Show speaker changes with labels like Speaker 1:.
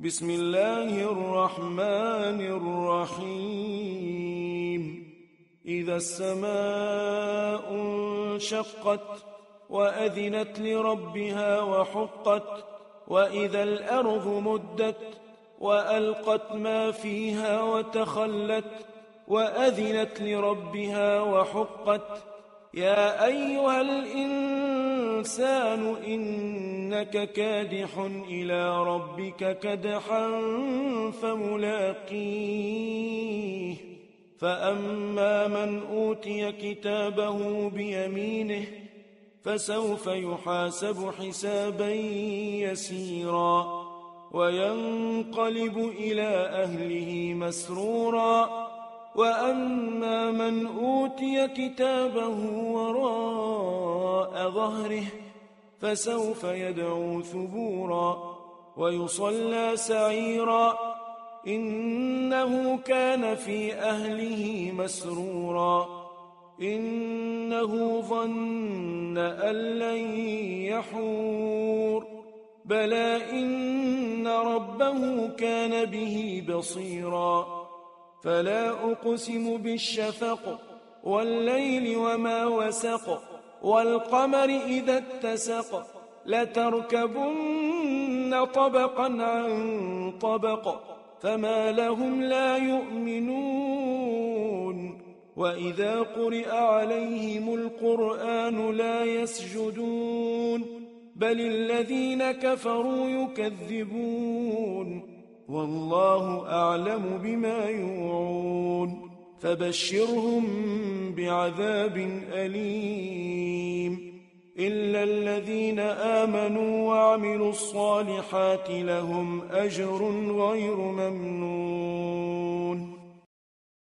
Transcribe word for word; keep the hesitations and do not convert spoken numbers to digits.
Speaker 1: بسم الله الرحمن الرحيم إذا السماء انشقت وأذنت لربها وحقت وإذا الأرض مدت وألقت ما فيها وتخلت وأذنت لربها وحقت يا أيها الإنسان إنك كادح إلى ربك كدحا فملاقيه فأما من أوتي كتابه بيمينه فسوف يحاسب حسابا يسيرا وينقلب إلى أهله مسرورا وأما من أوتي كتابه وراء ظهره فسوف يدعو ثبورا ويصلى سعيرا إنه كان في أهله مسرورا إنه ظن أن لن يحور بلى إن ربه كان به بصيرا فلا أقسم بالشفق والليل وما وسق والقمر إذا اتسق لتركبن طبقا عن طبق فما لهم لا يؤمنون وإذا قرئ عليهم القرآن لا يسجدون بل الذين كفروا يكذبون والله أعلم بما يوعون فبشرهم بعذاب أليم إلا الذين آمنوا وعملوا الصالحات لهم أجر غير ممنون